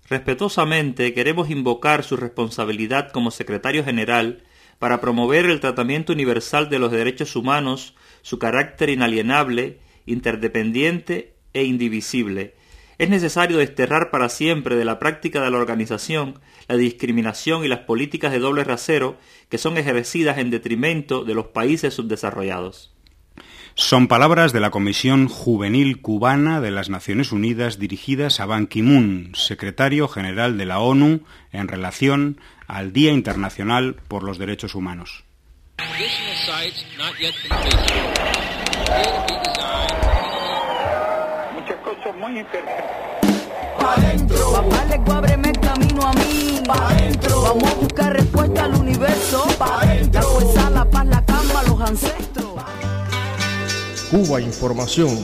Respetuosamente queremos invocar su responsabilidad como secretario general para promover el tratamiento universal de los derechos humanos, su carácter inalienable, interdependiente e indivisible. Es necesario desterrar para siempre de la práctica de la organización la discriminación y las políticas de doble rasero que son ejercidas en detrimento de los países subdesarrollados. Son palabras de la Comisión Juvenil Cubana de las Naciones Unidas dirigidas a Ban Ki-moon, secretario general de la ONU, en relación al Día Internacional por los Derechos Humanos. Muchas cosas muy interesantes. Pa' dentro. Papá, le ábreme el camino a mí. Pa' dentro. Vamos a buscar respuesta al universo. Pa' dentro. La fuerza, la paz, la calma, los ancestros. Cuba Información.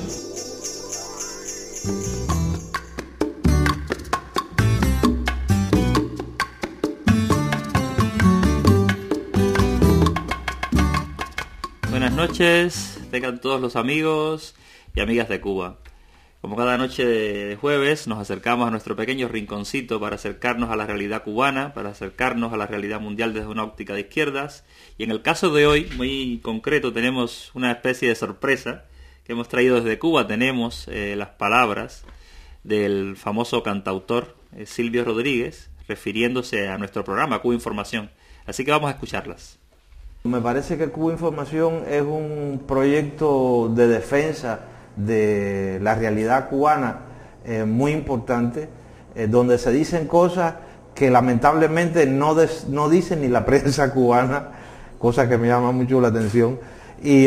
Buenas noches, tengan todos los amigos y amigas de Cuba. Como cada noche de jueves nos acercamos a nuestro pequeño rinconcito para acercarnos a la realidad cubana, para acercarnos a la realidad mundial desde una óptica de izquierdas. Y en el caso de hoy, muy concreto, tenemos una especie de sorpresa que hemos traído desde Cuba. Tenemos las palabras del famoso cantautor Silvio Rodríguez, refiriéndose a nuestro programa Cuba Información. Así que vamos a escucharlas. Me parece que Cuba Información es un proyecto de defensa de la realidad cubana muy importante, donde se dicen cosas que lamentablemente no dicen ni la prensa cubana, cosa que me llama mucho la atención, y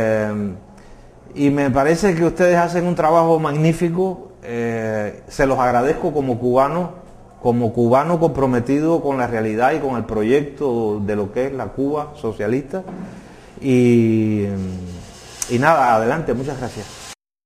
me parece que ustedes hacen un trabajo magnífico. Se los agradezco como cubano comprometido con la realidad y con el proyecto de lo que es la Cuba socialista, y nada, adelante, muchas gracias.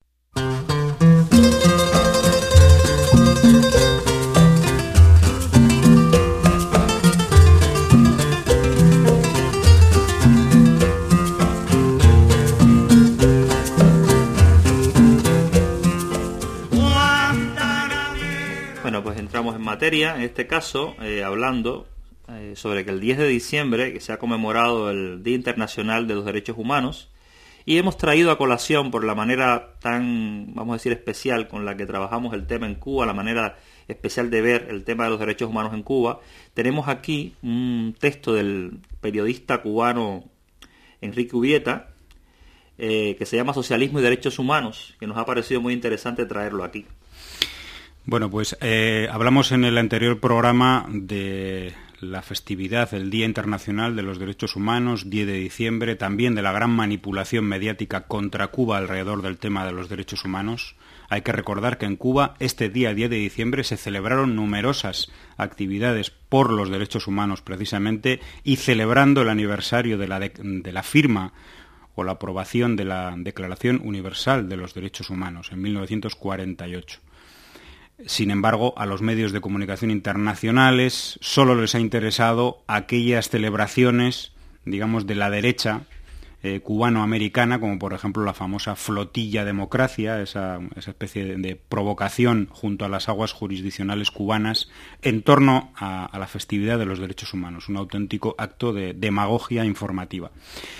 Entramos en materia, en este caso hablando sobre que el 10 de diciembre, que se ha conmemorado el Día Internacional de los Derechos Humanos, y hemos traído a colación, por la manera tan, vamos a decir, especial con la que trabajamos el tema en Cuba, la manera especial de ver el tema de los derechos humanos en Cuba, tenemos aquí un texto del periodista cubano Enrique Ubieta, que se llama Socialismo y Derechos Humanos, que nos ha parecido muy interesante traerlo aquí. Bueno, pues hablamos en el anterior programa de la festividad, el Día Internacional de los Derechos Humanos, 10 de diciembre, también de la gran manipulación mediática contra Cuba alrededor del tema de los derechos humanos. Hay que recordar que en Cuba este día 10 de diciembre se celebraron numerosas actividades por los derechos humanos precisamente, y celebrando el aniversario de la firma o la aprobación de la Declaración Universal de los Derechos Humanos en 1948. Sin embargo, a los medios de comunicación internacionales solo les ha interesado aquellas celebraciones, digamos, de la derecha cubano-americana, como por ejemplo la famosa Flotilla Democracia, esa especie de provocación junto a las aguas jurisdiccionales cubanas en torno a la festividad de los derechos humanos, un auténtico acto de demagogia informativa.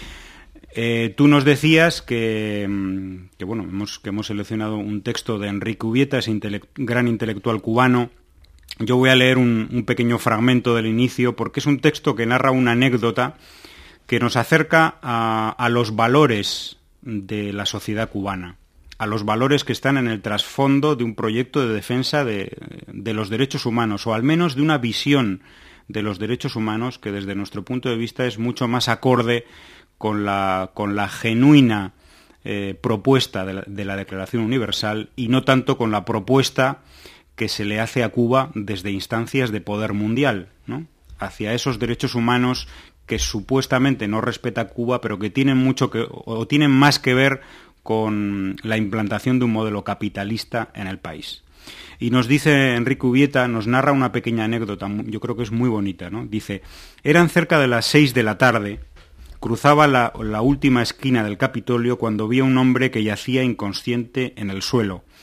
Tú nos decías que hemos seleccionado un texto de Enrique Ubieta, ese gran intelectual cubano. Yo voy a leer un pequeño fragmento del inicio, porque es un texto que narra una anécdota que nos acerca a los valores de la sociedad cubana, a los valores que están en el trasfondo de un proyecto de defensa de los derechos humanos, o al menos de una visión de los derechos humanos que desde nuestro punto de vista es mucho más acorde con la genuina propuesta de la Declaración Universal, y no tanto con la propuesta que se le hace a Cuba desde instancias de poder mundial, ¿no?, hacia esos derechos humanos que supuestamente no respeta Cuba, pero que tienen tienen más que ver con la implantación de un modelo capitalista en el país. Y nos dice Enrique Ubieta, nos narra una pequeña anécdota, yo creo que es muy bonita, ¿no? Dice: eran cerca de las 6 de la tarde, cruzaba la última esquina del Capitolio cuando vi a un hombre que yacía inconsciente en el suelo.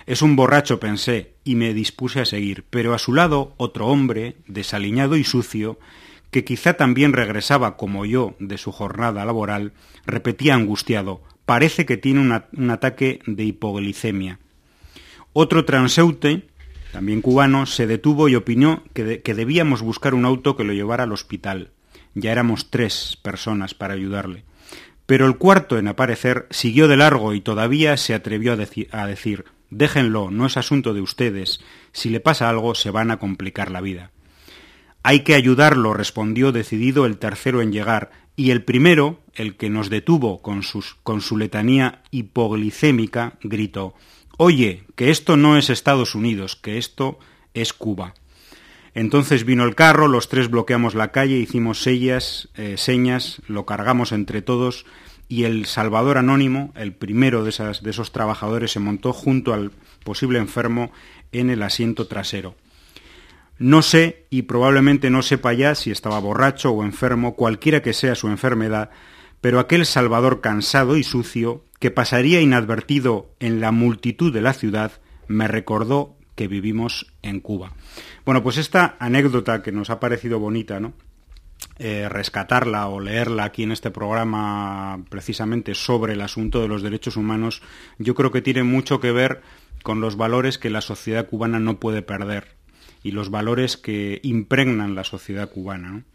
Es un borracho, pensé, y me dispuse a seguir, pero a su lado otro hombre, desaliñado y sucio, que quizá también regresaba como yo de su jornada laboral, repetía angustiado: parece que tiene un ataque de hipoglicemia. Otro transeúnte, también cubano, se detuvo y opinó que debíamos buscar un auto que lo llevara al hospital. Ya éramos 3 personas para ayudarle. Pero el cuarto en aparecer siguió de largo y todavía se atrevió a decir: déjenlo, no es asunto de ustedes. Si le pasa algo se van a complicar la vida. Hay que ayudarlo, respondió decidido el tercero en llegar, y el primero, el que nos detuvo con su letanía hipoglicémica, gritó: oye, que esto no es Estados Unidos, que esto es Cuba. Entonces vino el carro, los 3 bloqueamos la calle, hicimos señas, lo cargamos entre todos, y el Salvador Anónimo, el primero de esos trabajadores, se montó junto al posible enfermo en el asiento trasero. No sé, y probablemente no sepa ya si estaba borracho o enfermo, cualquiera que sea su enfermedad, pero aquel Salvador cansado y sucio, que pasaría inadvertido en la multitud de la ciudad, me recordó que vivimos en Cuba. Bueno, pues esta anécdota que nos ha parecido bonita, ¿no? Rescatarla o leerla aquí en este programa precisamente sobre el asunto de los derechos humanos, yo creo que tiene mucho que ver con los valores que la sociedad cubana no puede perder y los valores que impregnan la sociedad cubana, ¿no?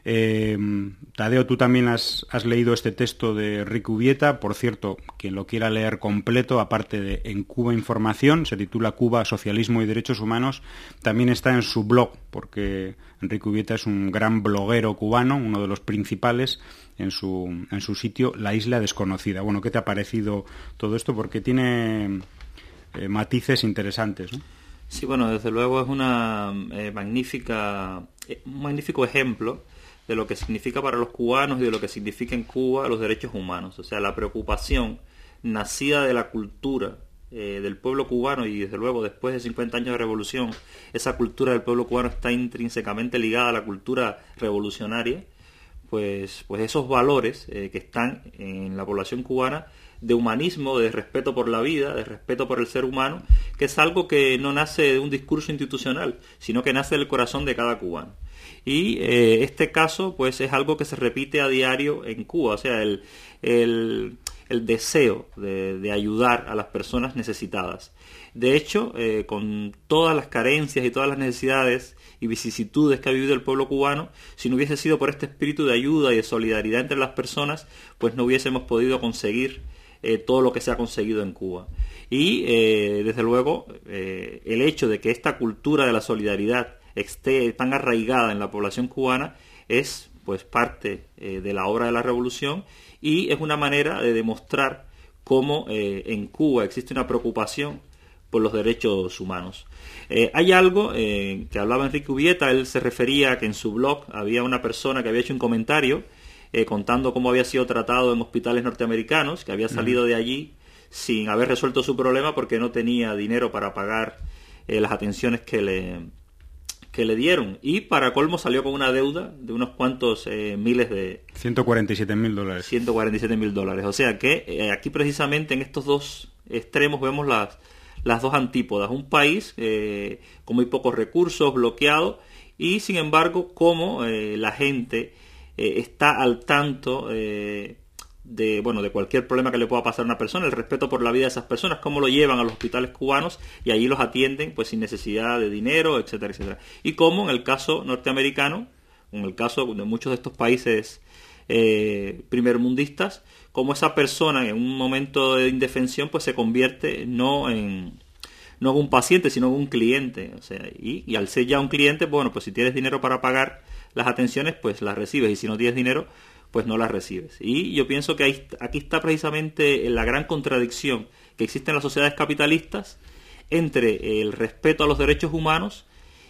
Tadeo, tú también has leído este texto de Enrique Ubieta. Por cierto, quien lo quiera leer completo, aparte de en Cuba Información, se titula Cuba, Socialismo y Derechos Humanos, también está en su blog, porque Enrique Ubieta es un gran bloguero cubano, uno de los principales, en su sitio La Isla Desconocida. Bueno, ¿qué te ha parecido todo esto? Porque tiene matices interesantes, ¿no? Sí, bueno, desde luego es un magnífico ejemplo de lo que significa para los cubanos y de lo que significa en Cuba los derechos humanos. O sea, la preocupación nacida de la cultura del pueblo cubano, y desde luego después de 50 años de revolución, esa cultura del pueblo cubano está intrínsecamente ligada a la cultura revolucionaria, pues esos valores que están en la población cubana de humanismo, de respeto por la vida, de respeto por el ser humano, que es algo que no nace de un discurso institucional, sino que nace del corazón de cada cubano. Y este caso pues es algo que se repite a diario en Cuba, o sea, el deseo de ayudar a las personas necesitadas. De hecho, con todas las carencias y todas las necesidades y vicisitudes que ha vivido el pueblo cubano, si no hubiese sido por este espíritu de ayuda y de solidaridad entre las personas, pues no hubiésemos podido conseguir todo lo que se ha conseguido en Cuba. Y desde luego el hecho de que esta cultura de la solidaridad esté tan arraigada en la población cubana es pues parte de la obra de la revolución, y es una manera de demostrar cómo en Cuba existe una preocupación por los derechos humanos. Hay algo que hablaba Enrique Ubieta. Él se refería a que en su blog había una persona que había hecho un comentario contando cómo había sido tratado en hospitales norteamericanos, que había salido de allí sin haber resuelto su problema porque no tenía dinero para pagar las atenciones que le dieron, y para colmo salió con una deuda de unos cuantos miles de... $147,000. $147,000. O sea que aquí precisamente en estos dos extremos vemos las dos antípodas. Un país con muy pocos recursos, bloqueado, y sin embargo cómo la gente está al tanto de cualquier problema que le pueda pasar a una persona, el respeto por la vida de esas personas, cómo lo llevan a los hospitales cubanos y allí los atienden pues sin necesidad de dinero, etcétera, etcétera. Y cómo en el caso norteamericano, en el caso de muchos de estos países primermundistas, cómo esa persona en un momento de indefensión pues se convierte no en un paciente, sino en un cliente. O sea, y al ser ya un cliente, bueno, pues si tienes dinero para pagar las atenciones, pues las recibes, y si no tienes dinero, pues no las recibes. Y yo pienso que aquí está precisamente la gran contradicción que existe en las sociedades capitalistas entre el respeto a los derechos humanos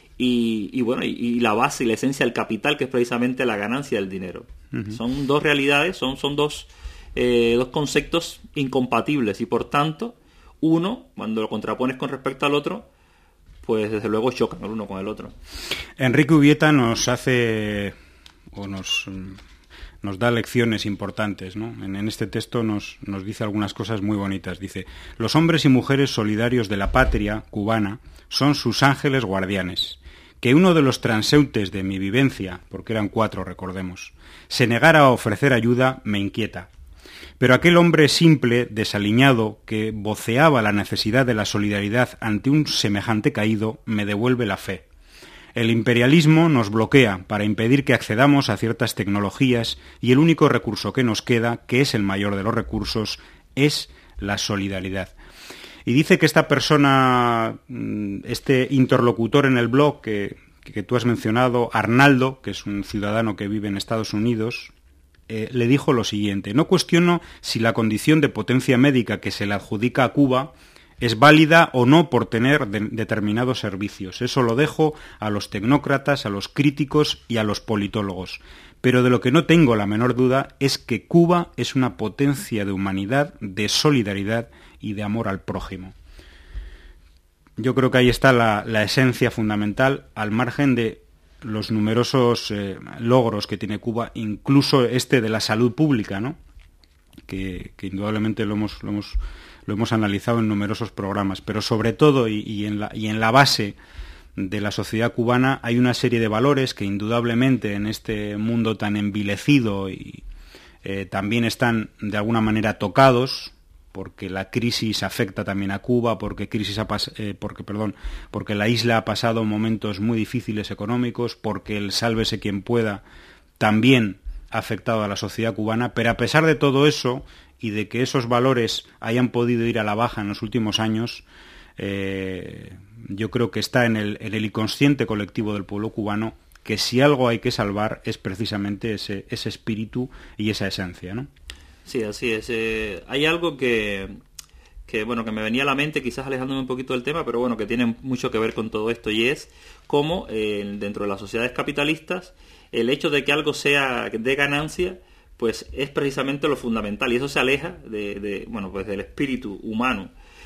y la base y la esencia del capital, que es precisamente la ganancia del dinero. Uh-huh. Son dos realidades, son dos conceptos incompatibles, y por tanto uno, cuando lo contrapones con respecto al otro, pues desde luego chocan el uno con el otro. Enrique Ubieta nos da lecciones importantes, ¿no? En este texto nos dice algunas cosas muy bonitas. Dice: los hombres y mujeres solidarios de la patria cubana son sus ángeles guardianes. Que uno de los transeúntes de mi vivencia, porque eran 4, recordemos, se negara a ofrecer ayuda me inquieta. Pero aquel hombre simple, desaliñado, que voceaba la necesidad de la solidaridad ante un semejante caído, me devuelve la fe. El imperialismo nos bloquea para impedir que accedamos a ciertas tecnologías y el único recurso que nos queda, que es el mayor de los recursos, es la solidaridad. Y dice que esta persona, este interlocutor en el blog que tú has mencionado, Arnaldo, que es un ciudadano que vive en Estados Unidos, le dijo lo siguiente: no cuestiono si la condición de potencia médica que se le adjudica a Cuba es válida o no por tener determinados servicios. Eso lo dejo a los tecnócratas, a los críticos y a los politólogos. Pero de lo que no tengo la menor duda es que Cuba es una potencia de humanidad, de solidaridad y de amor al prójimo. Yo creo que ahí está la esencia fundamental, al margen de los numerosos logros que tiene Cuba, incluso de la salud pública, ¿no? Que indudablemente lo hemos analizado en numerosos programas, pero sobre todo y en la base de la sociedad cubana hay una serie de valores que indudablemente en este mundo tan envilecido y también están de alguna manera tocados, porque la crisis afecta también a Cuba, porque la isla ha pasado momentos muy difíciles económicos, porque el sálvese quien pueda también ha afectado a la sociedad cubana, pero a pesar de todo eso y de que esos valores hayan podido ir a la baja en los últimos años, yo creo que está en el inconsciente colectivo del pueblo cubano que si algo hay que salvar es precisamente ese espíritu y esa esencia, ¿no? Sí, así es. Hay algo que me venía a la mente, quizás alejándome un poquito del tema, pero bueno, que tiene mucho que ver con todo esto, y es cómo dentro de las sociedades capitalistas el hecho de que algo sea de ganancia pues es precisamente lo fundamental, y eso se aleja del espíritu humano.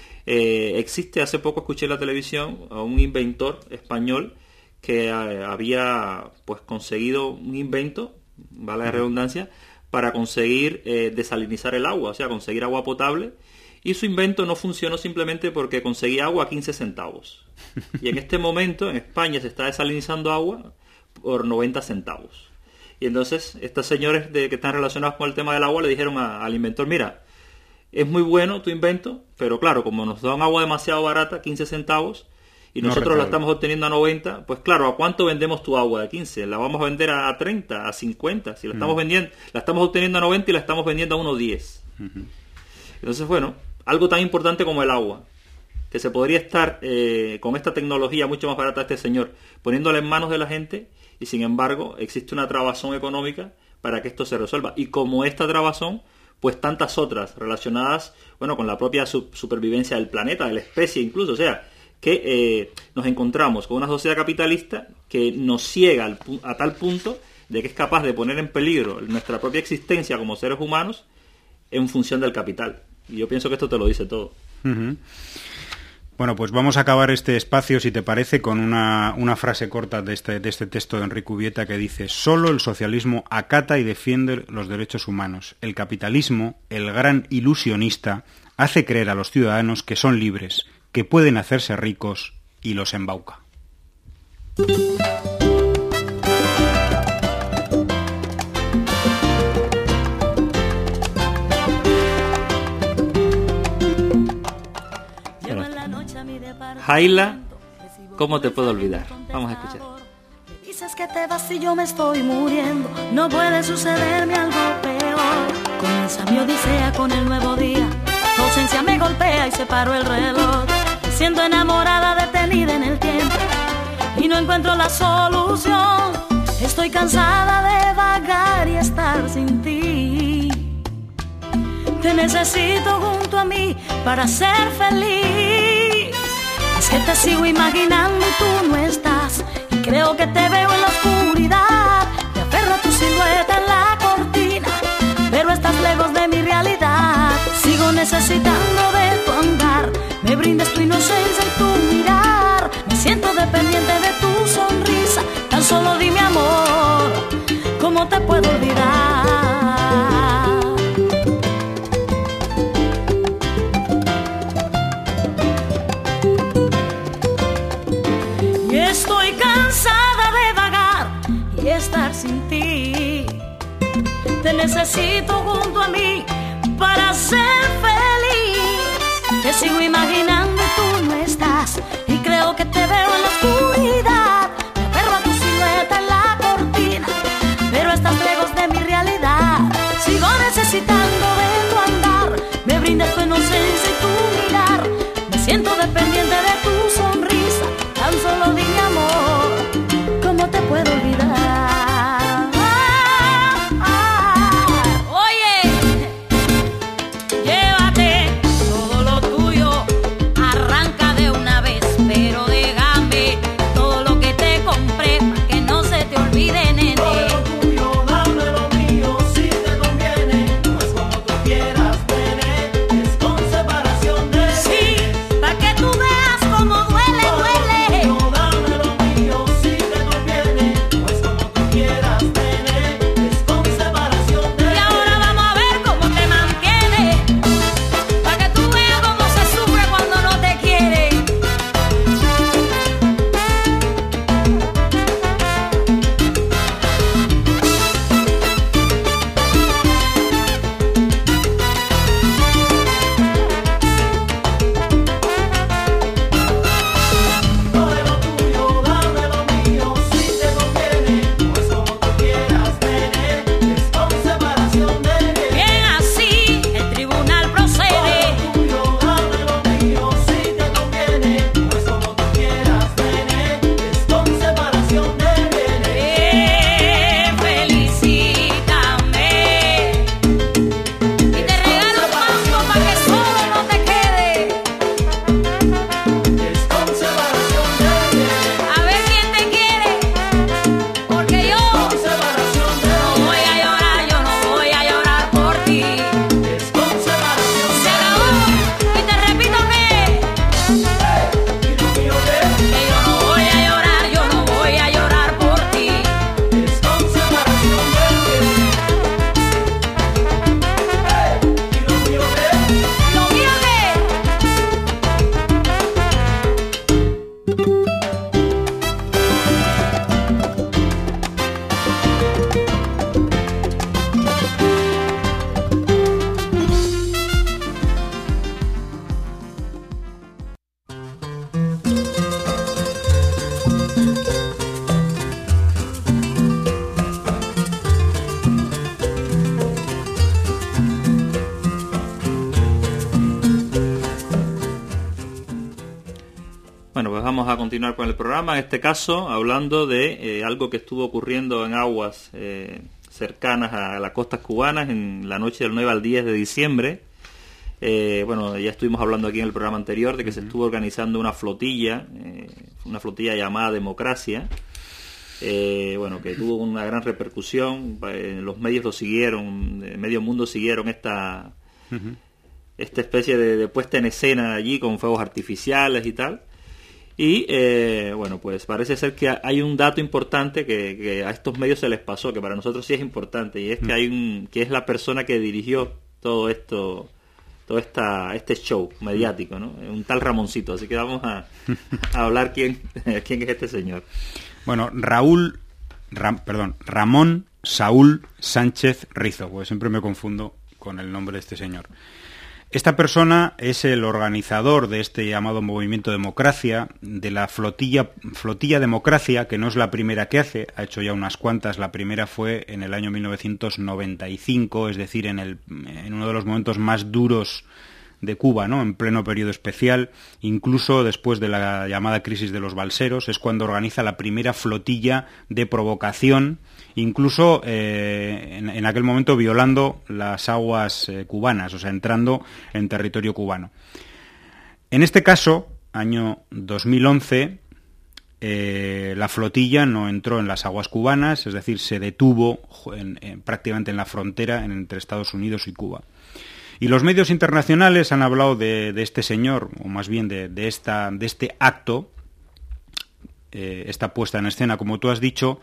Existe, hace poco escuché en la televisión a un inventor español que había pues conseguido un invento, vale la redundancia, para conseguir desalinizar el agua, o sea, conseguir agua potable, y su invento no funcionó simplemente porque conseguía agua a 15 centavos. Y en este momento en España se está desalinizando agua por 90 centavos. Y entonces estos señores que están relacionados con el tema del agua le dijeron al inventor: mira, es muy bueno tu invento, pero claro, como nos dan agua demasiado barata, 15 centavos, y nosotros la estamos obteniendo a 90, pues claro, ¿a cuánto vendemos tu agua de 15? ¿La vamos a vender a 30, a 50? Si la estamos vendiendo, la estamos obteniendo a 90 y la estamos vendiendo a 1.10. Entonces, bueno, algo tan importante como el agua, que se podría estar con esta tecnología mucho más barata de este señor, poniéndola en manos de la gente, y sin embargo existe una trabazón económica para que esto se resuelva. Y como esta trabazón, pues tantas otras relacionadas, bueno, con la propia supervivencia del planeta, de la especie incluso, o sea, que nos encontramos con una sociedad capitalista que nos ciega a tal punto de que es capaz de poner en peligro nuestra propia existencia como seres humanos en función del capital. Y yo pienso que esto te lo dice todo. Uh-huh. Bueno, pues vamos a acabar este espacio, si te parece, con una frase corta de este texto de Enrique Ubieta que dice: solo el socialismo acata y defiende los derechos humanos. El capitalismo, el gran ilusionista, hace creer a los ciudadanos que son libres, que pueden hacerse ricos, y los embauca. Jaila, ¿cómo te puedo olvidar? Vamos a escuchar. Dices que te vas y yo me estoy muriendo. No puede sucederme algo peor. Comienza mi odisea con el nuevo día. Tu ausencia me golpea y se paró el reloj. Me siento enamorada, detenida en el tiempo, y no encuentro la solución. Estoy cansada de vagar y estar sin ti. Te necesito junto a mí para ser feliz. Es que te sigo imaginando y tú no estás, y creo que te veo en la oscuridad. Me aferro a tu silueta en la cortina, pero estás lejos de mi realidad. Sigo necesitando de tu andar, me brindes tu inocencia y tu mirar. Me siento dependiente de tu sonrisa, tan solo dime amor, ¿cómo te puedo olvidar? Estoy cansada de vagar y estar sin ti. Te necesito junto a mí para ser feliz. Te sigo imaginando y tú no estás, y creo que te veo en la oscuridad. Me aferro a tu silueta en la cortina, pero estás lejos de mi realidad. Sigo necesitando de tu andar, me brindas tu inocencia y tu mirar. Me siento dependiente de tu sonrisa, tan solo dime amor, ¿cómo te puedo olvidar? Vamos a continuar con el programa, en este caso hablando de algo que estuvo ocurriendo en aguas cercanas a las costas cubanas en la noche del 9 al 10 de diciembre. Bueno, ya estuvimos hablando aquí en el programa anterior de que se estuvo organizando una flotilla llamada Democracia, bueno, que tuvo una gran repercusión. Los medios lo siguieron, medio mundo siguieron esta especie de puesta en escena allí con fuegos artificiales y tal. Y bueno, pues parece ser que hay un dato importante que a estos medios se les pasó, que para nosotros sí es importante, y es que que es la persona que dirigió todo este show mediático, ¿no? Un tal Ramoncito. Así que vamos a hablar quién es este señor. Bueno, Ramón Saúl Sánchez Rizo, porque siempre me confundo con el nombre de este señor. Esta persona es el organizador de este llamado Movimiento Democracia, de la flotilla Democracia, que no es la primera que hace, ha hecho ya unas cuantas. La primera fue en el año 1995, es decir, en uno de los momentos más duros de Cuba, ¿no? En pleno periodo especial, incluso después de la llamada crisis de los balseros, es cuando organiza la primera flotilla de provocación, incluso en aquel momento violando las aguas cubanas, o sea, entrando en territorio cubano. En este caso, año 2011, la flotilla no entró en las aguas cubanas, es decir, se detuvo prácticamente en la frontera entre Estados Unidos y Cuba. Y los medios internacionales han hablado de este señor, o más bien de este acto, esta puesta en escena, como tú has dicho,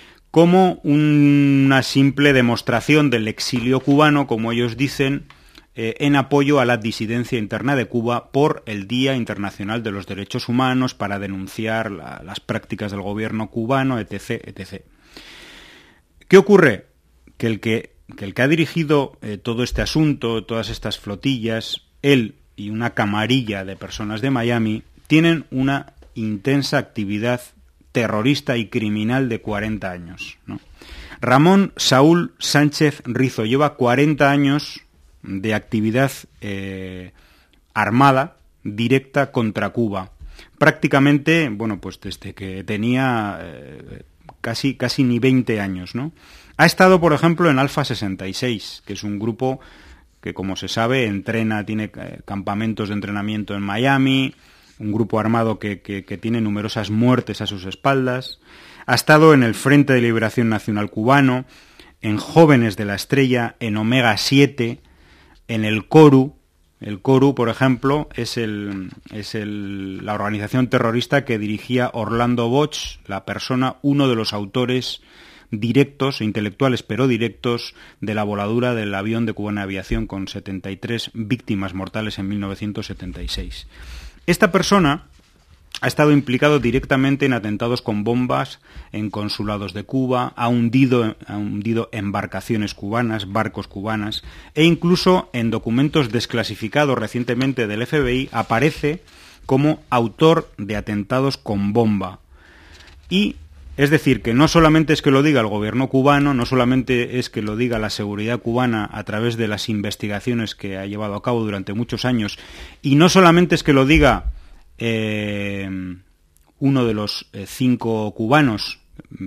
como una simple demostración del exilio cubano, como ellos dicen, en apoyo a la disidencia interna de Cuba por el Día Internacional de los Derechos Humanos, para denunciar las prácticas del gobierno cubano, etc., etc. ¿Qué ocurre? Que el que ha dirigido todo este asunto, todas estas flotillas, él y una camarilla de personas de Miami, tienen una intensa actividad terrorista y criminal de 40 años, ¿no? Ramón Saúl Sánchez Rizo lleva 40 años de actividad armada directa contra Cuba. Prácticamente, bueno, pues desde que tenía casi ni 20 años, ¿no? Ha estado, por ejemplo, en Alfa 66, que es un grupo que, como se sabe, entrena, tiene campamentos de entrenamiento en Miami, un grupo armado que tiene numerosas muertes a sus espaldas. Ha estado en el Frente de Liberación Nacional Cubano, en Jóvenes de la Estrella, en Omega 7, en el CORU. El CORU, por ejemplo, es la organización terrorista que dirigía Orlando Bosch, uno de los autores directos, intelectuales pero directos, de la voladura del avión de Cubana Aviación con 73 víctimas mortales en 1976. Esta persona ha estado implicado directamente en atentados con bombas en consulados de Cuba, ha hundido embarcaciones cubanas, barcos cubanas, e incluso en documentos desclasificados recientemente del FBI aparece como autor de atentados con bomba. Y es decir, que no solamente es que lo diga el gobierno cubano, no solamente es que lo diga la seguridad cubana a través de las investigaciones que ha llevado a cabo durante muchos años, y no solamente es que lo diga uno de los 5 cubanos,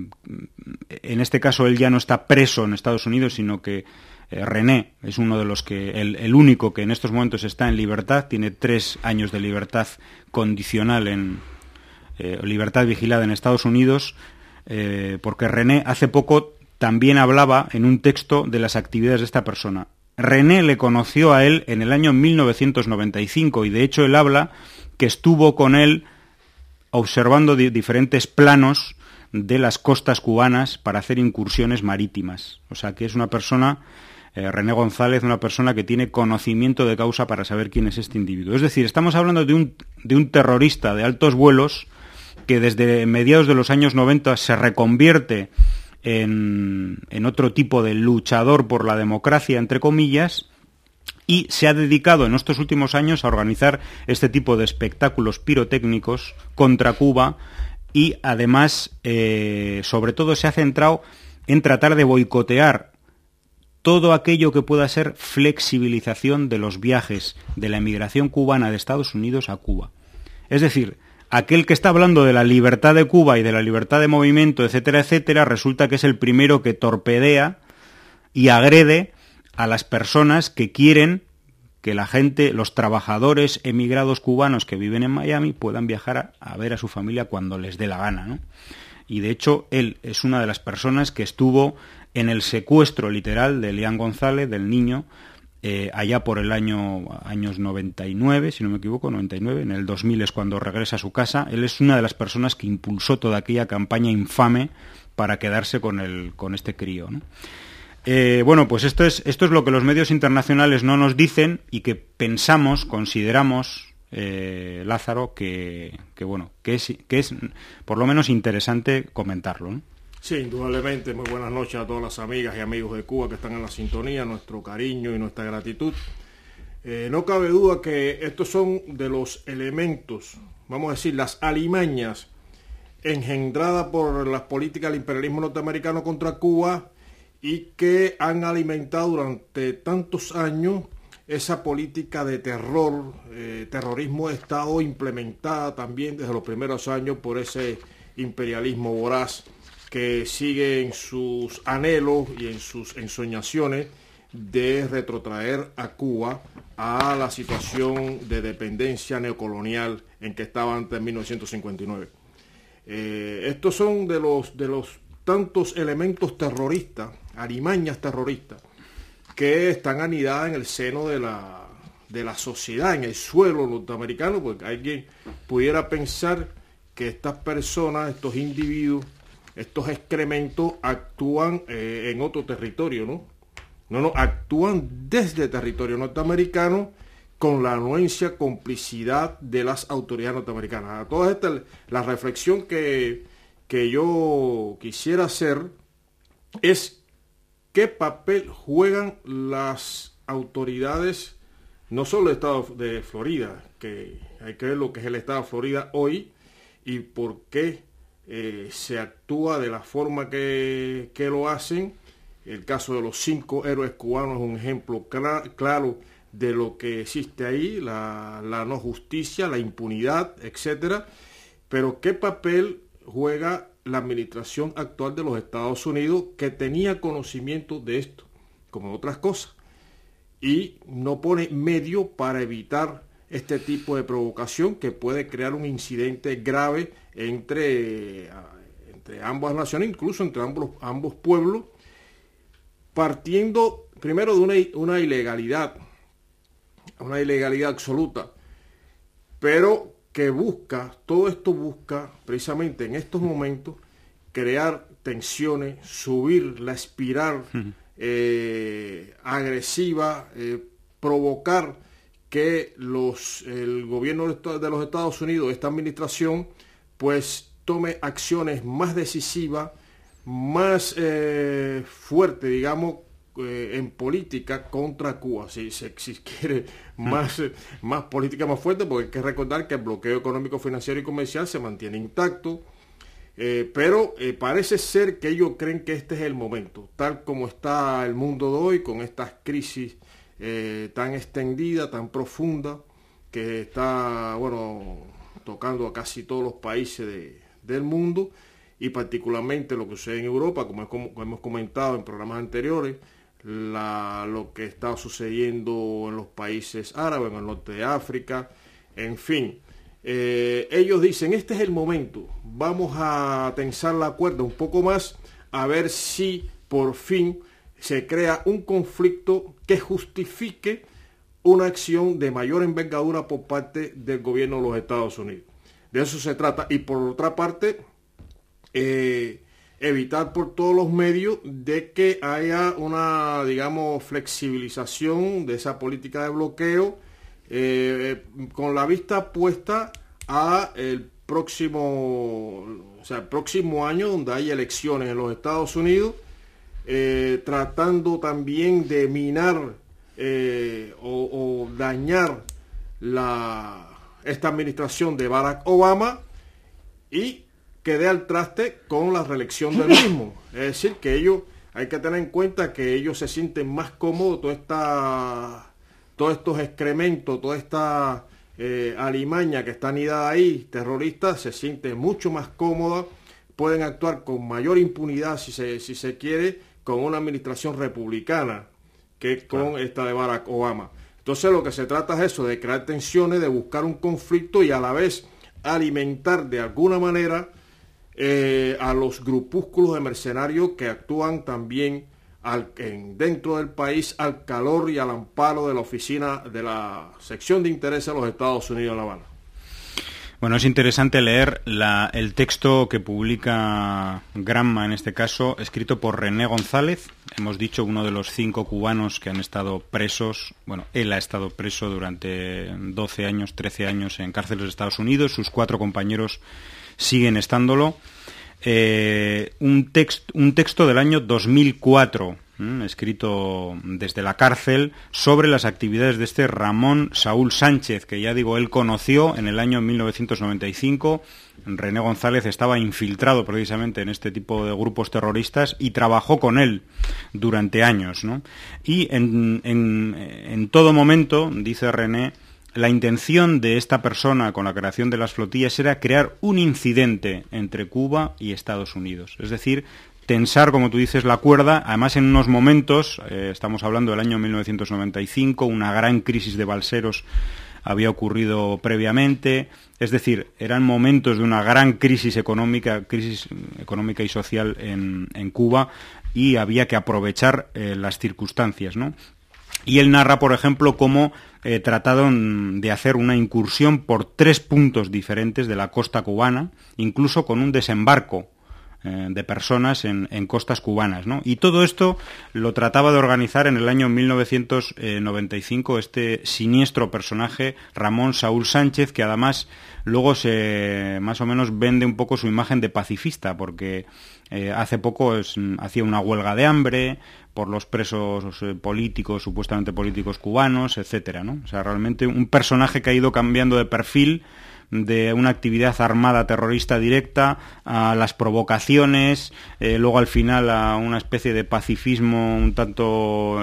en este caso él ya no está preso en Estados Unidos, sino que René es uno de los que, el único que en estos momentos está en libertad, tiene 3 años de libertad condicional, libertad vigilada en Estados Unidos, porque René hace poco también hablaba en un texto de las actividades de esta persona. René le conoció a él en el año 1995 y de hecho él habla que estuvo con él observando diferentes planos de las costas cubanas para hacer incursiones marítimas. O sea que es una persona, René González, una persona que tiene conocimiento de causa para saber quién es este individuo. Es decir, estamos hablando de un terrorista de altos vuelos que desde mediados de los años 90 se reconvierte en otro tipo de luchador por la democracia, entre comillas, y se ha dedicado en estos últimos años a organizar este tipo de espectáculos pirotécnicos contra Cuba y además, sobre todo, se ha centrado en tratar de boicotear todo aquello que pueda ser flexibilización de los viajes de la emigración cubana de Estados Unidos a Cuba. Es decir, aquel que está hablando de la libertad de Cuba y de la libertad de movimiento, etcétera, etcétera, resulta que es el primero que torpedea y agrede a las personas que quieren que la gente, los trabajadores emigrados cubanos que viven en Miami, puedan viajar a ver a su familia cuando les dé la gana, ¿no? Y de hecho, él es una de las personas que estuvo en el secuestro literal de Elian González, del niño, allá por el años 99, si no me equivoco, 99, en el 2000 es cuando regresa a su casa. Él es una de las personas que impulsó toda aquella campaña infame para quedarse con este crío, ¿no? Bueno, pues esto es lo que los medios internacionales no nos dicen y que consideramos, Lázaro, que es por lo menos interesante comentarlo, ¿no? Sí, indudablemente. Muy buenas noches a todas las amigas y amigos de Cuba que están en la sintonía, nuestro cariño y nuestra gratitud. No cabe duda que estos son de los elementos, vamos a decir, las alimañas engendradas por las políticas del imperialismo norteamericano contra Cuba y que han alimentado durante tantos años esa política de terrorismo de Estado implementada también desde los primeros años por ese imperialismo voraz que sigue en sus anhelos y en sus ensoñaciones de retrotraer a Cuba a la situación de dependencia neocolonial en que estaba antes de 1959. Estos son de los tantos elementos terroristas, alimañas terroristas, que están anidadas en el seno de la sociedad, en el suelo norteamericano, porque alguien pudiera pensar que estas personas, estos individuos, estos excrementos actúan en otro territorio, ¿no? No, actúan desde territorio norteamericano con la anuencia, complicidad de las autoridades norteamericanas. A todas estas, la reflexión que yo quisiera hacer es qué papel juegan las autoridades, no solo el estado de Florida, que hay que ver lo que es el estado de Florida hoy y por qué se actúa de la forma que lo hacen. El caso de los 5 héroes cubanos es un ejemplo claro de lo que existe ahí, la no justicia, la impunidad, etcétera. Pero ¿qué papel juega la administración actual de los Estados Unidos, que tenía conocimiento de esto, como otras cosas, y no pone medio para evitar este tipo de provocación que puede crear un incidente grave entre ambas naciones, incluso entre ambos pueblos, partiendo primero de una ilegalidad absoluta, pero que todo esto busca precisamente en estos momentos crear tensiones, subir la espiral agresiva, provocar que el gobierno de los Estados Unidos, esta administración, pues tome acciones más decisivas, más fuertes, digamos, en política contra Cuba, si quiere más política más fuerte, porque hay que recordar que el bloqueo económico, financiero y comercial se mantiene intacto, pero parece ser que ellos creen que este es el momento, tal como está el mundo de hoy, con estas crisis tan extendida, tan profunda, que está, tocando a casi todos los países del mundo, y particularmente lo que sucede en Europa, como hemos comentado en programas anteriores, lo que está sucediendo en los países árabes, en el norte de África, en fin. Ellos dicen, este es el momento, vamos a tensar la cuerda un poco más, a ver si por fin se crea un conflicto que justifique una acción de mayor envergadura por parte del gobierno de los Estados Unidos. De eso se trata. Y por otra parte, evitar por todos los medios de que haya una, digamos, flexibilización de esa política de bloqueo, con la vista puesta a el próximo año, donde hay elecciones en los Estados Unidos, tratando también de minar o dañar esta administración de Barack Obama y que dé al traste con la reelección del mismo. Es decir, que hay que tener en cuenta que ellos se sienten más cómodos, todos estos excrementos, toda esta alimaña que está anidada ahí, terroristas, se sienten mucho más cómoda, pueden actuar con mayor impunidad, si se quiere, con una administración republicana que con esta de Barack Obama. Entonces lo que se trata es eso, de crear tensiones, de buscar un conflicto y a la vez alimentar de alguna manera a los grupúsculos de mercenarios que actúan también dentro del país al calor y al amparo de la oficina de la sección de intereses de los Estados Unidos en La Habana. Bueno, es interesante leer el texto que publica Granma, en este caso, escrito por René González. Hemos dicho uno de los 5 cubanos que han estado presos. Bueno, él ha estado preso durante 12 años, 13 años en cárceles de Estados Unidos. Sus 4 compañeros siguen estándolo. Un texto del año 2004, escrito desde la cárcel, sobre las actividades de este Ramón Saúl Sánchez, que ya digo, él conoció en el año 1995. René González estaba infiltrado precisamente en este tipo de grupos terroristas y trabajó con él durante años, ¿no? Y en todo momento, dice René, la intención de esta persona con la creación de las flotillas era crear un incidente entre Cuba y Estados Unidos. Es decir, tensar, como tú dices, la cuerda, además en unos momentos, estamos hablando del año 1995, una gran crisis de balseros había ocurrido previamente, es decir, eran momentos de una gran crisis económica y social en Cuba, y había que aprovechar las circunstancias, ¿no? Y él narra, por ejemplo, cómo trataron de hacer una incursión por 3 puntos diferentes de la costa cubana, incluso con un desembarco de personas en costas cubanas, ¿no? Y todo esto lo trataba de organizar en el año 1995 este siniestro personaje Ramón Saúl Sánchez, que además luego se más o menos vende un poco su imagen de pacifista, porque hace poco hacía una huelga de hambre por los presos políticos, supuestamente políticos cubanos, etcétera, ¿no? O sea, realmente un personaje que ha ido cambiando de perfil de una actividad armada terrorista directa a las provocaciones, luego al final a una especie de pacifismo un tanto,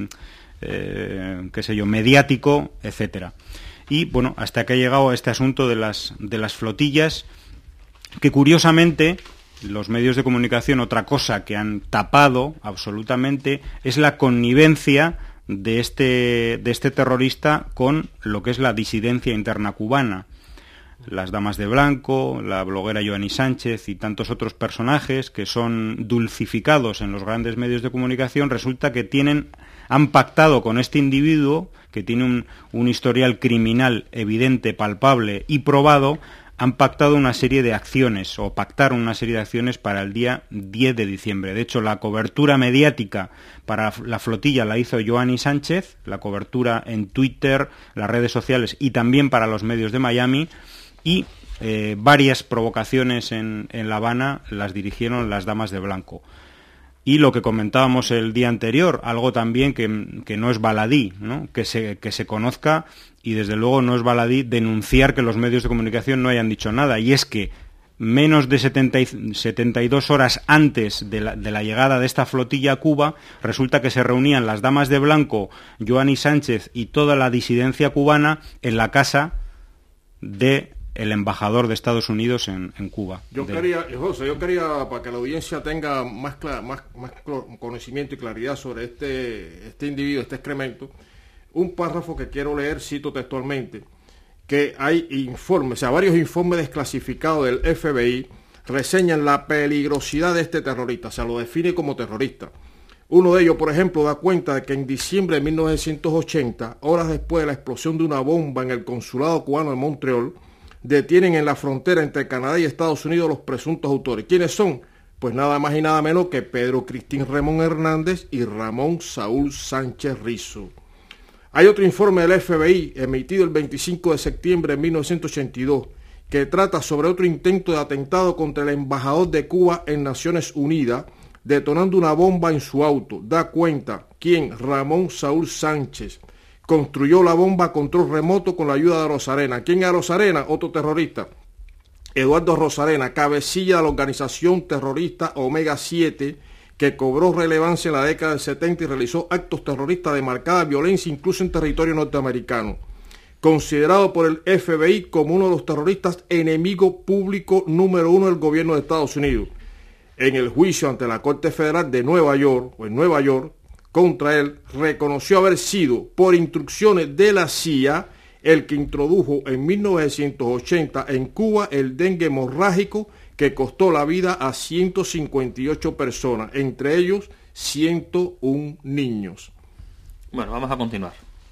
qué sé yo, mediático, etcétera. Y bueno, hasta que ha llegado este asunto de las flotillas, que curiosamente los medios de comunicación, otra cosa que han tapado absolutamente es la connivencia de este terrorista con lo que es la disidencia interna cubana. Las Damas de Blanco, la bloguera Joanny Sánchez y tantos otros personajes que son dulcificados en los grandes medios de comunicación, resulta que han pactado con este individuo, que tiene un historial criminal evidente, palpable y probado, han pactado una serie de acciones, o pactaron una serie de acciones para el día 10 de diciembre. De hecho, la cobertura mediática para la flotilla la hizo Joanny Sánchez, la cobertura en Twitter, las redes sociales y también para los medios de Miami, y varias provocaciones en La Habana las dirigieron las Damas de Blanco. Y lo que comentábamos el día anterior, algo también que no es baladí, ¿no? Que se conozca, y desde luego no es baladí denunciar que los medios de comunicación no hayan dicho nada, y es que menos de 72 horas antes de la llegada de esta flotilla a Cuba, resulta que se reunían las Damas de Blanco, Joanny Sánchez y toda la disidencia cubana en la casa de el embajador de Estados Unidos en Cuba. José, yo quería, para que la audiencia tenga más conocimiento y claridad sobre este individuo, este excremento, un párrafo que quiero leer, cito textualmente, que hay informes, o sea, varios informes desclasificados del FBI reseñan la peligrosidad de este terrorista, o sea, lo define como terrorista. Uno de ellos, por ejemplo, da cuenta de que en diciembre de 1980, horas después de la explosión de una bomba en el consulado cubano de Montreal, detienen en la frontera entre Canadá y Estados Unidos los presuntos autores. ¿Quiénes son? Pues nada más y nada menos que Pedro Cristín Ramón Hernández y Ramón Saúl Sánchez Rizo. Hay otro informe del FBI emitido el 25 de septiembre de 1982 que trata sobre otro intento de atentado contra el embajador de Cuba en Naciones Unidas, detonando una bomba en su auto. Da cuenta quién, Ramón Saúl Sánchez, construyó la bomba a control remoto con la ayuda de Rosarena. ¿Quién es Rosarena? Otro terrorista. Eduardo Rosarena, cabecilla de la organización terrorista Omega 7, que cobró relevancia en la década del 70 y realizó actos terroristas de marcada violencia incluso en territorio norteamericano. Considerado por el FBI como uno de los terroristas enemigo público número 1 del gobierno de Estados Unidos. En el juicio ante la Corte Federal de Nueva York, contra él, reconoció haber sido, por instrucciones de la CIA, el que introdujo en 1980 en Cuba el dengue hemorrágico que costó la vida a 158 personas, entre ellos 101 niños. Bueno, vamos a continuar.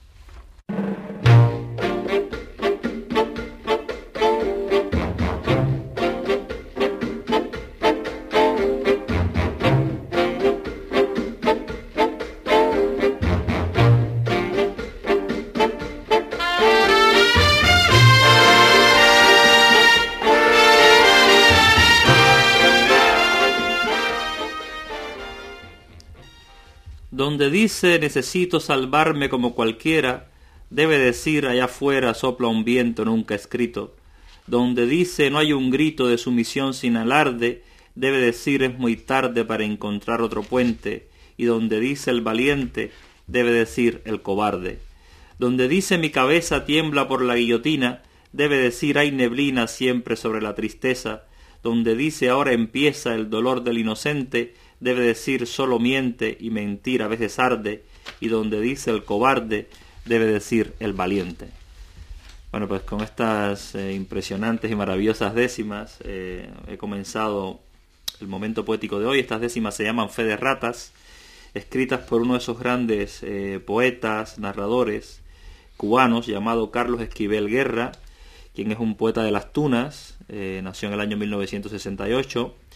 Donde dice necesito salvarme como cualquiera, debe decir allá afuera sopla un viento nunca escrito. Donde dice no hay un grito de sumisión sin alarde, debe decir es muy tarde para encontrar otro puente. Y donde dice el valiente, debe decir el cobarde. Donde dice mi cabeza tiembla por la guillotina, debe decir hay neblina siempre sobre la tristeza. Donde dice ahora empieza el dolor del inocente, debe decir solo miente y mentir a veces arde, y donde dice el cobarde, debe decir el valiente. Bueno, pues con estas impresionantes y maravillosas décimas he comenzado el momento poético de hoy. Estas décimas se llaman Fe de Ratas, escritas por uno de esos grandes poetas, narradores cubanos, llamado Carlos Esquivel Guerra, quien es un poeta de las tunas, nació en el año 1968,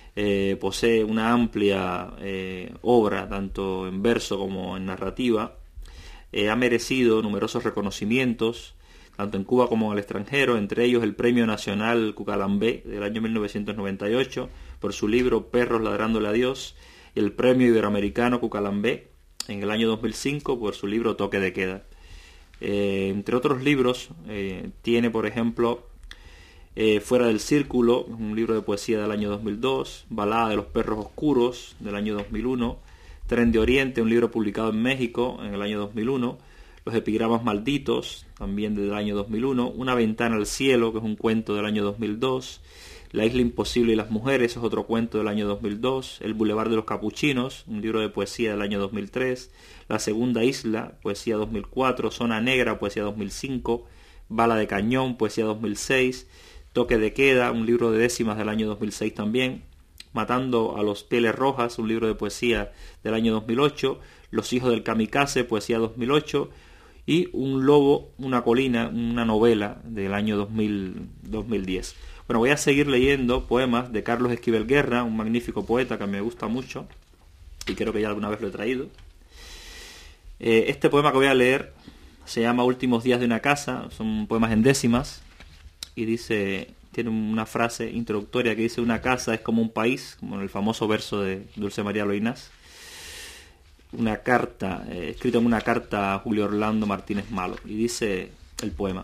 posee una amplia obra, tanto en verso como en narrativa. Ha merecido numerosos reconocimientos, tanto en Cuba como en el extranjero, entre ellos el Premio Nacional Cucalambé del año 1998 por su libro Perros ladrándole a Dios, y el Premio Iberoamericano Cucalambé en el año 2005 por su libro Toque de Queda. Entre otros libros, tiene por ejemplo Fuera del Círculo, un libro de poesía del año 2002, Balada de los Perros Oscuros del año 2001, Tren de Oriente, un libro publicado en México en el año 2001, Los Epigramas Malditos, también del año 2001, Una Ventana al Cielo, que es un cuento del año 2002, La Isla Imposible y las Mujeres, es otro cuento del año 2002, El Boulevard de los Capuchinos, un libro de poesía del año 2003, La Segunda Isla, poesía 2004, Zona Negra, poesía 2005, Bala de Cañón, poesía 2006, Toque de Queda, un libro de décimas del año 2006 también, Matando a los Pieles Rojas, un libro de poesía del año 2008, Los Hijos del Kamikaze, poesía 2008, y Un Lobo, una colina, una novela del año 2010. Bueno, voy a seguir leyendo poemas de Carlos Esquivel Guerra, un magnífico poeta que me gusta mucho, y creo que ya alguna vez lo he traído. Este poema que voy a leer se llama Últimos días de una casa, son poemas en décimas, y dice, tiene una frase introductoria que dice: una casa es como un país, como en el famoso verso de Dulce María Loinás. Una carta, escrita en una carta a Julio Orlando Martínez Malo, y dice el poema: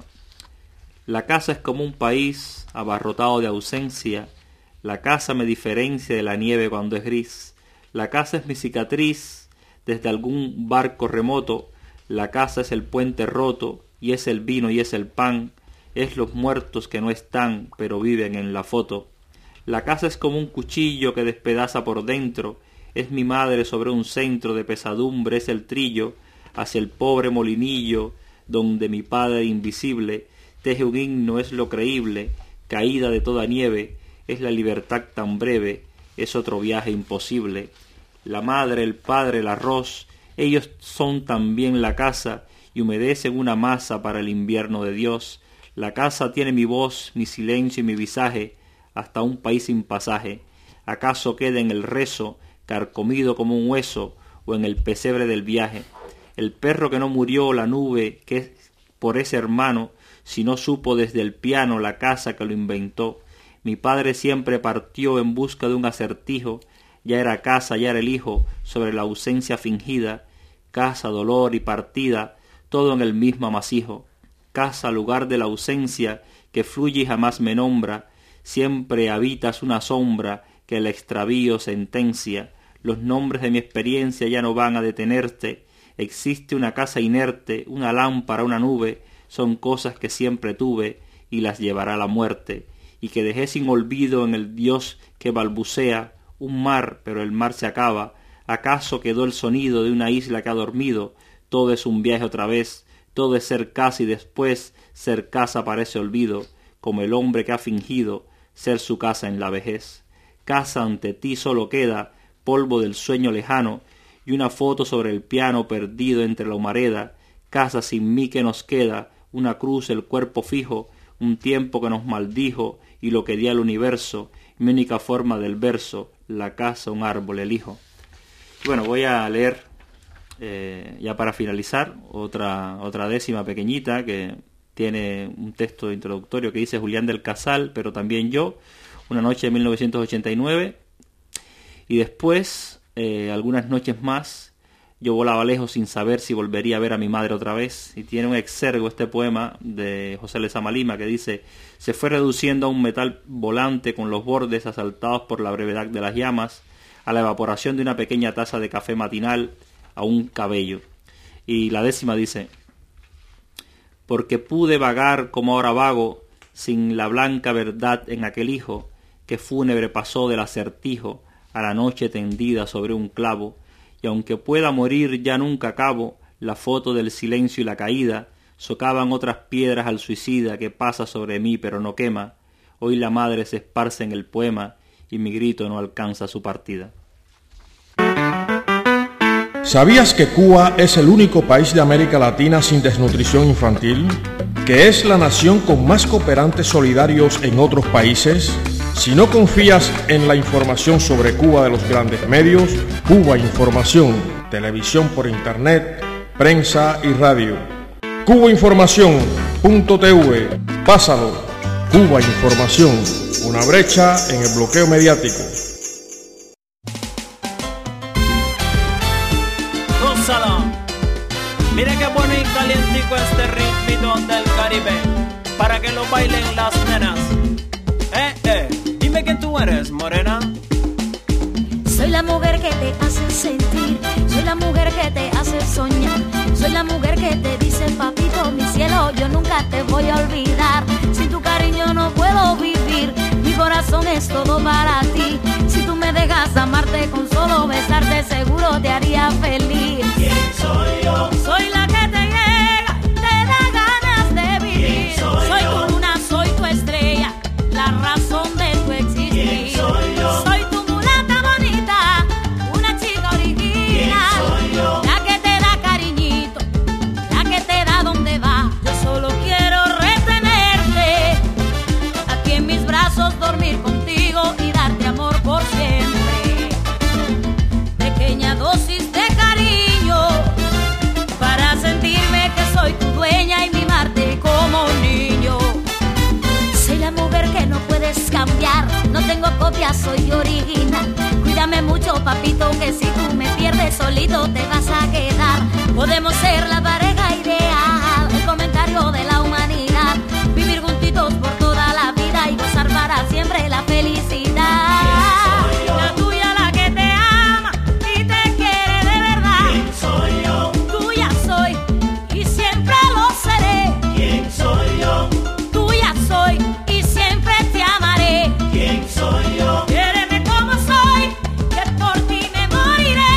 la casa es como un país abarrotado de ausencia, la casa me diferencia de la nieve cuando es gris, la casa es mi cicatriz desde algún barco remoto, la casa es el puente roto, y es el vino y es el pan, es los muertos que no están, pero viven en la foto. La casa es como un cuchillo que despedaza por dentro, es mi madre sobre un centro de pesadumbre, es el trillo hacia el pobre molinillo, donde mi padre invisible teje un himno, es lo creíble, caída de toda nieve, es la libertad tan breve, es otro viaje imposible. La madre, el padre, el arroz, ellos son también la casa, y humedecen una masa para el invierno de Dios. La casa tiene mi voz, mi silencio y mi visaje, hasta un país sin pasaje. ¿Acaso queda en el rezo, carcomido como un hueso, o en el pesebre del viaje? El perro que no murió, la nube, que es por ese hermano, si no supo desde el piano la casa que lo inventó. Mi padre siempre partió en busca de un acertijo, ya era casa, ya era el hijo, sobre la ausencia fingida, casa, dolor y partida, todo en el mismo amasijo. Casa, lugar de la ausencia, que fluye y jamás me nombra, siempre habitas una sombra que el extravío sentencia. Los nombres de mi experiencia ya no van a detenerte, existe una casa inerte, una lámpara, una nube, son cosas que siempre tuve y las llevará la muerte, y que dejé sin olvido en el Dios que balbucea, un mar, pero el mar se acaba, ¿acaso quedó el sonido de una isla que ha dormido? Todo es un viaje otra vez, todo es ser casa y después ser casa parece olvido, como el hombre que ha fingido ser su casa en la vejez. Casa ante ti solo queda polvo del sueño lejano y una foto sobre el piano perdido entre la humareda. Casa sin mí que nos queda, una cruz, el cuerpo fijo, un tiempo que nos maldijo y lo que di al universo, mi única forma del verso, la casa, un árbol, el hijo. Y bueno, voy a leer ya para finalizar otra décima pequeñita que tiene un texto introductorio que dice: Julián del Casal, pero también yo, una noche de 1989, y después algunas noches más yo volaba lejos sin saber si volvería a ver a mi madre otra vez. Y tiene un exergo este poema de José Lezama Lima que dice: se fue reduciendo a un metal volante con los bordes asaltados por la brevedad de las llamas, a la evaporación de una pequeña taza de café matinal, a un cabello. Y la décima dice: porque pude vagar como ahora vago, sin la blanca verdad en aquel hijo, que fúnebre pasó del acertijo a la noche tendida sobre un clavo, y aunque pueda morir ya nunca acabo, la foto del silencio y la caída, socavan otras piedras al suicida que pasa sobre mí pero no quema, hoy la madre se esparce en el poema, y mi grito no alcanza su partida. ¿Sabías que Cuba es el único país de América Latina sin desnutrición infantil? ¿Que es la nación con más cooperantes solidarios en otros países? Si no confías en la información sobre Cuba de los grandes medios, Cuba Información, televisión por internet, prensa y radio. cubainformación.tv, pásalo. Cuba Información, una brecha en el bloqueo mediático. Gózalo. Mire qué bueno y calientico este ritmito del Caribe, para que lo bailen las nenas. Dime quién tú eres, morena. Soy la mujer que te hace sentir, soy la mujer que te hace soñar, soy la mujer que te dice, papito, mi cielo, yo nunca te voy a olvidar. Sin tu cariño no puedo vivir, mi corazón es todo para ti. Si tú me dejas amarte, con solo besarte seguro te haría feliz. ¿Quién soy yo? Soy la que te llega, te da ganas de vivir. Soy tu luna, soy tu estrella, la razón de tu existir. ¿Quién soy yo? Soy tu mulata bonita, una chica original. ¿Quién soy yo? La que te da cariñito, la que te da donde va. Yo solo quiero retenerte, aquí en mis brazos dormir contigo y darte amor por siempre. Pequeña dosis de cariño para sentirme que soy tu dueña y mimarte como un niño. Soy la mujer que no puedes cambiar, no tengo copia, soy original. Cuídame mucho, papito, que si tú me pierdes solito te vas a quedar. Podemos ser la pareja ideal, el comentario de la humanidad. Vivir juntitos por toda la vida y gozar para siempre la felicidad. La tuya, la que te ama y te quiere de verdad. ¿Quién soy yo? Tuya soy y siempre lo seré. ¿Quién soy yo? Tuya soy y siempre te amaré. ¿Quién soy yo? Quiéreme como soy, que por ti me moriré.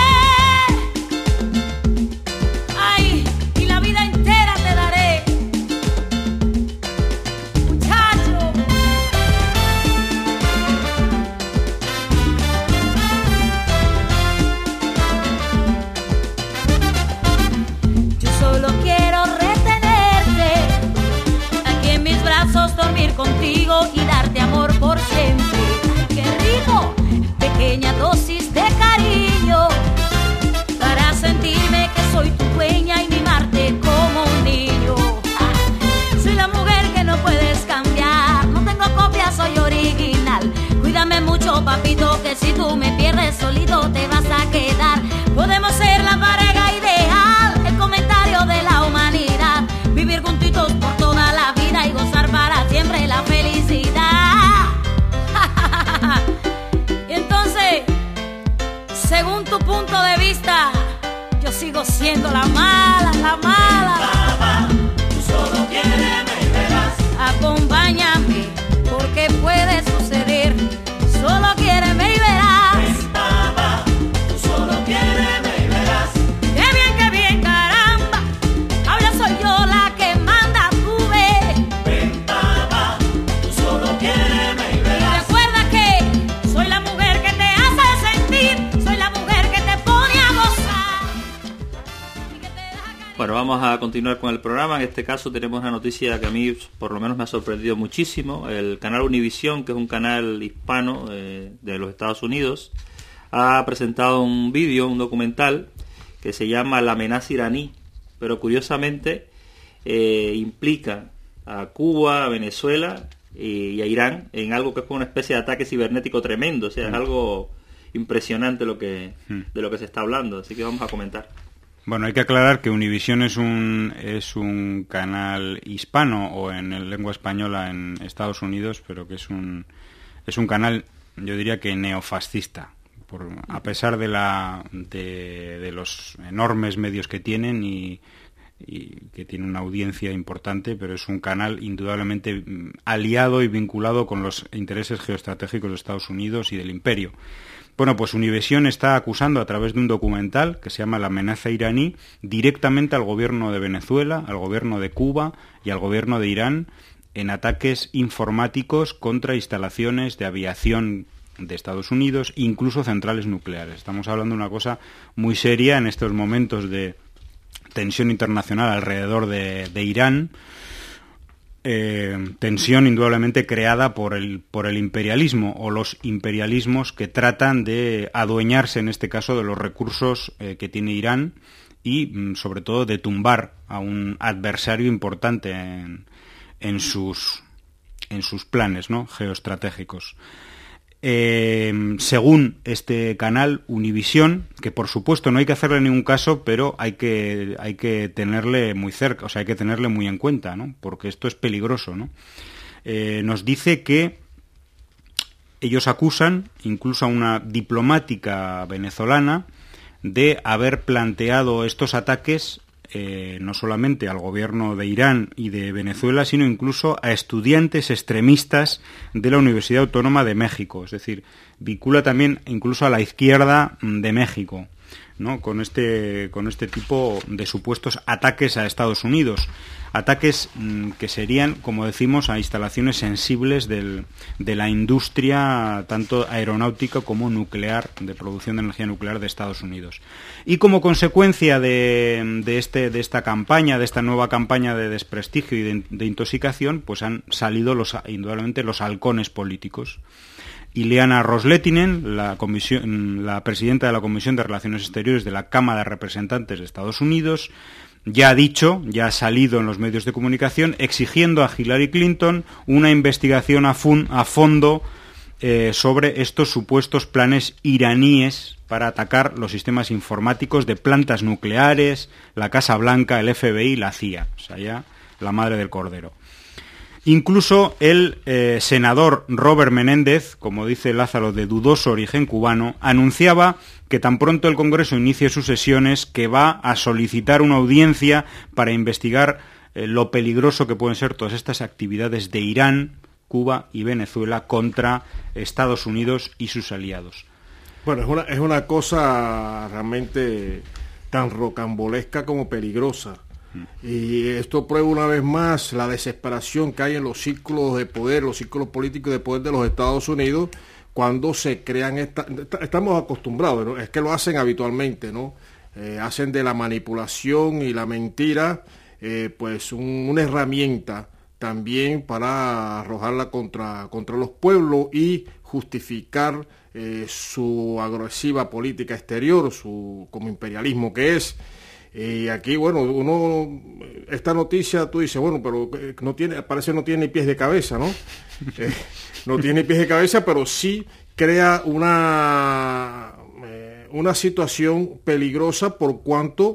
Ay, y la vida entera te daré. Muchacho. Yo solo quiero retenerte, aquí en mis brazos dormir contigo y darte amor por siempre. ¡Ay, qué rico! Pequeña dosis de cariño para sentirme que soy tu dueña y mimarte como un niño. Ah, soy la mujer que no puedes cambiar, no tengo copia, soy original. Cuídame mucho, papito, que si tú me pierdes solito te vas a quedar. Podemos ser la pareja ideal, el comentario de la humanidad. Vivir juntitos por toda la vida y gozar para siempre la felicidad. Y entonces, según tu punto de vista, yo sigo siendo la mala, la mala. Baba, tú solo quiéreme y verás. Acompáñame, porque puede suceder. Solo quiéreme y verás. Baba, tú solo quiéreme y verás. Qué bien, caramba. Ahora soy yo la que manda, tú ve. Ven, Baba, tú solo quiéreme y Y verás. recuerda que soy la mujer que te hace sentir, soy la mujer que te pone a gozar. Y que te da cariño. Bueno, vamos a continuar con el programa. En este caso tenemos una noticia que a mí por lo menos me ha sorprendido muchísimo. El canal Univisión, que es un canal hispano de los Estados Unidos, ha presentado un vídeo, un documental que se llama La amenaza iraní, pero curiosamente implica a Cuba, a Venezuela y a Irán en algo que es como una especie de ataque cibernético tremendo. O sea, es algo impresionante de lo que se está hablando, así que vamos a comentar. Bueno, hay que aclarar que Univisión es un canal hispano o en lengua española en Estados Unidos, pero que es un canal, yo diría que neofascista, a pesar de los enormes medios que tienen y que tiene una audiencia importante, pero es un canal indudablemente aliado y vinculado con los intereses geoestratégicos de Estados Unidos y del imperio. Bueno, pues Univisión está acusando a través de un documental que se llama La amenaza iraní directamente al gobierno de Venezuela, al gobierno de Cuba y al gobierno de Irán en ataques informáticos contra instalaciones de aviación de Estados Unidos, incluso centrales nucleares. Estamos hablando de una cosa muy seria en estos momentos de tensión internacional alrededor de Irán, tensión indudablemente creada por el imperialismo o los imperialismos que tratan de adueñarse, en este caso, de los recursos que tiene Irán y, sobre todo, de tumbar a un adversario importante en sus planes, ¿no?, geoestratégicos. Según este canal Univisión, que por supuesto no hay que hacerle ningún caso, pero hay que tenerle muy cerca, o sea, hay que tenerle muy en cuenta, ¿no?, porque esto es peligroso, ¿no? Nos dice que ellos acusan incluso a una diplomática venezolana de haber planteado estos ataques no solamente al gobierno de Irán y de Venezuela, sino incluso a estudiantes extremistas de la Universidad Autónoma de México. Es decir, vincula también incluso a la izquierda de México, ¿no?, con este tipo de supuestos ataques a Estados Unidos. Ataques que serían, como decimos, a instalaciones sensibles de la industria tanto aeronáutica como nuclear, de producción de energía nuclear de Estados Unidos. Y como consecuencia de esta campaña, de esta nueva campaña de desprestigio y de intoxicación, pues han salido indudablemente los halcones políticos. Ileana Ros-Lehtinen, la presidenta de la Comisión de Relaciones Exteriores de la Cámara de Representantes de Estados Unidos, ya ha salido en los medios de comunicación exigiendo a Hillary Clinton una investigación a fondo sobre estos supuestos planes iraníes para atacar los sistemas informáticos de plantas nucleares, la Casa Blanca, el FBI y la CIA, o sea, ya la madre del cordero. Incluso el senador Robert Menéndez, como dice Lázaro, de dudoso origen cubano, anunciaba que tan pronto el Congreso inicie sus sesiones que va a solicitar una audiencia para investigar lo peligroso que pueden ser todas estas actividades de Irán, Cuba y Venezuela contra Estados Unidos y sus aliados. Bueno, es una cosa realmente tan rocambolesca como peligrosa. Y esto prueba una vez más la desesperación que hay en los círculos de poder, los círculos políticos de poder de los Estados Unidos, cuando se crean estamos acostumbrados, ¿no? Es que lo hacen habitualmente, ¿no? Hacen de la manipulación y la mentira pues una herramienta también para arrojarla contra los pueblos y justificar su agresiva política exterior, como imperialismo que es. Y aquí, bueno, esta noticia, tú dices, bueno, pero parece que no tiene ni pies de cabeza, ¿no? No tiene pies de cabeza, pero sí crea una situación peligrosa por cuanto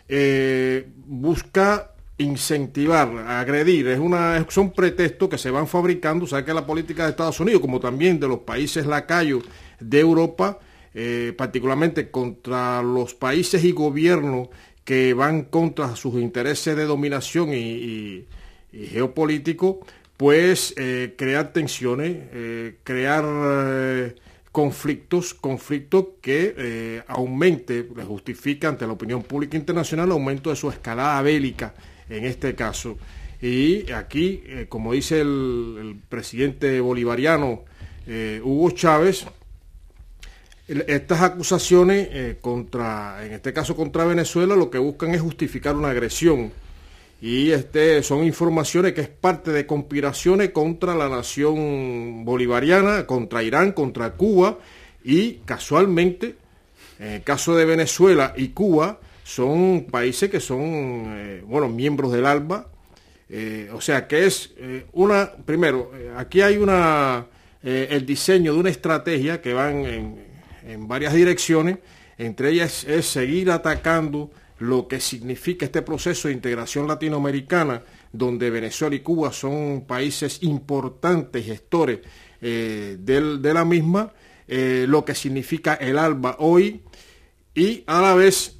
busca incentivar, agredir. Son pretextos que se van fabricando, o sea, que la política de Estados Unidos, como también de los países lacayos de Europa, particularmente contra los países y gobiernos que van contra sus intereses de dominación y geopolítico, pues crear tensiones, crear conflictos que justifican ante la opinión pública internacional el aumento de su escalada bélica en este caso. Y aquí, como dice el presidente bolivariano Hugo Chávez, estas acusaciones en este caso contra Venezuela, lo que buscan es justificar una agresión. Y son informaciones que es parte de conspiraciones contra la nación bolivariana, contra Irán, contra Cuba, y casualmente, en el caso de Venezuela y Cuba, son países que son, miembros del ALBA, o sea que es aquí hay el diseño de una estrategia que van en varias direcciones, entre ellas es seguir atacando lo que significa este proceso de integración latinoamericana, donde Venezuela y Cuba son países importantes gestores de la misma, lo que significa el ALBA hoy, y a la vez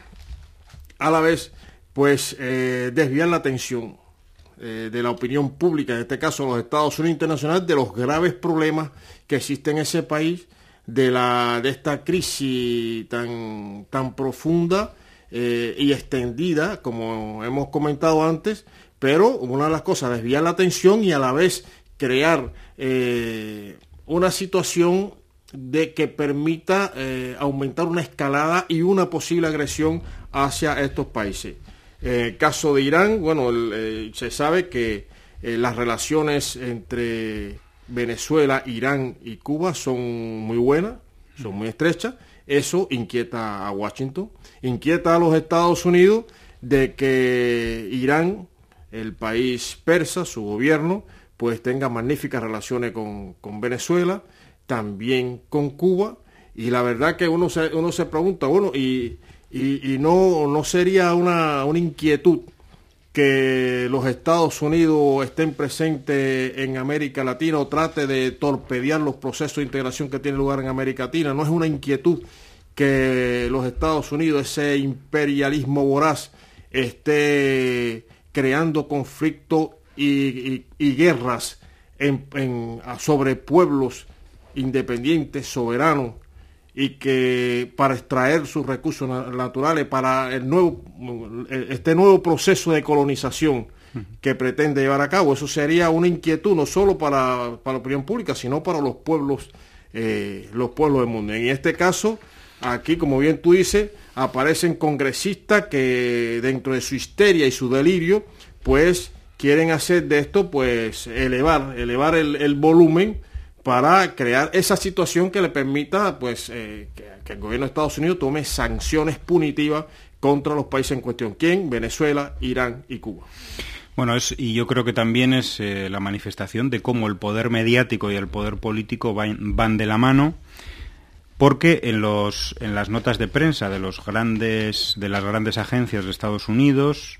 pues desviar la atención de la opinión pública, en este caso los Estados Unidos internacionales, de los graves problemas que existen en ese país, de esta crisis tan profunda y extendida, como hemos comentado antes, pero una de las cosas, desviar la atención y a la vez crear una situación que permita aumentar una escalada y una posible agresión hacia estos países. En el caso de Irán, se sabe que las relaciones entre Venezuela, Irán y Cuba son muy buenas, son muy estrechas. Eso inquieta a Washington, inquieta a los Estados Unidos de que Irán, el país persa, su gobierno, pues tenga magníficas relaciones con Venezuela, también con Cuba, y la verdad que uno se pregunta, bueno, y no sería una inquietud que los Estados Unidos estén presentes en América Latina o trate de torpedear los procesos de integración que tienen lugar en América Latina. No es una inquietud que los Estados Unidos, ese imperialismo voraz, esté creando conflictos y guerras sobre pueblos independientes, soberanos, y que para extraer sus recursos naturales para este nuevo proceso de colonización que pretende llevar a cabo. Eso sería una inquietud no solo para la opinión pública, sino para los pueblos del mundo. En este caso, aquí, como bien tú dices, aparecen congresistas que dentro de su histeria y su delirio, pues quieren hacer de esto, pues elevar el volumen para crear esa situación que le permita, pues, que el gobierno de Estados Unidos tome sanciones punitivas contra los países en cuestión. ¿Quién? Venezuela, Irán y Cuba. Bueno, y yo creo que también es la manifestación de cómo el poder mediático y el poder político van de la mano, porque en las notas de prensa de las grandes agencias de Estados Unidos,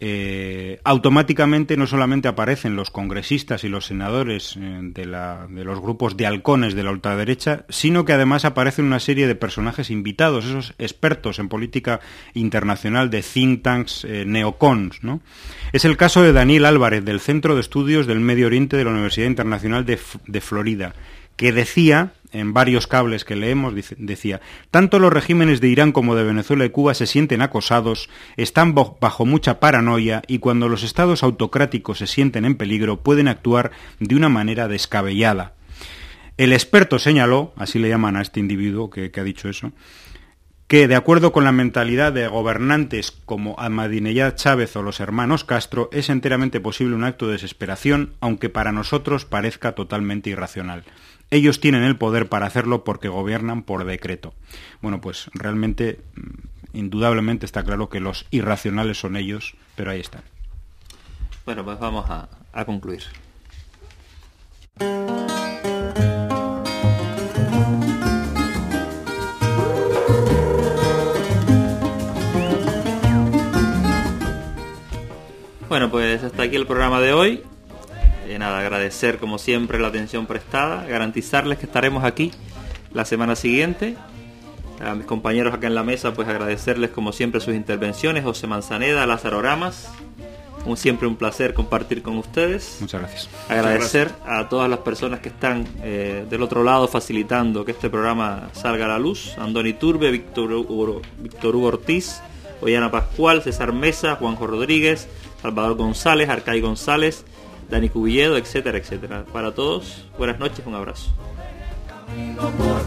automáticamente no solamente aparecen los congresistas y los senadores de los grupos de halcones de la ultraderecha, sino que además aparecen una serie de personajes invitados, esos expertos en política internacional de think tanks neocons, ¿no? Es el caso de Daniel Álvarez, del Centro de Estudios del Medio Oriente de la Universidad Internacional de Florida, que decía, en varios cables que leemos, decía: tanto los regímenes de Irán como de Venezuela y Cuba se sienten acosados, están bajo mucha paranoia, y cuando los estados autocráticos se sienten en peligro pueden actuar de una manera descabellada. El experto señaló, así le llaman a este individuo que ha dicho eso, que de acuerdo con la mentalidad de gobernantes como Ahmadinejad, Chávez o los hermanos Castro, es enteramente posible un acto de desesperación, aunque para nosotros parezca totalmente irracional. Ellos tienen el poder para hacerlo porque gobiernan por decreto. Bueno, pues realmente, indudablemente está claro que los irracionales son ellos, pero ahí están. Bueno, pues vamos a concluir. Bueno, pues hasta aquí el programa de hoy. Nada, agradecer como siempre la atención prestada, garantizarles que estaremos aquí la semana siguiente. A mis compañeros acá en la mesa, pues agradecerles como siempre sus intervenciones. José Manzaneda, Lázaro Ramas, como siempre un placer compartir con ustedes. Muchas gracias. Agradecer a todas las personas que están del otro lado facilitando que este programa salga a la luz: Andoni Turbe, Víctor Hugo Ortiz, Ollana Pascual, César Mesa, Juanjo Rodríguez, Salvador González, Arcay González, Dani Cubilledo, etcétera, etcétera. Para todos, buenas noches, un abrazo.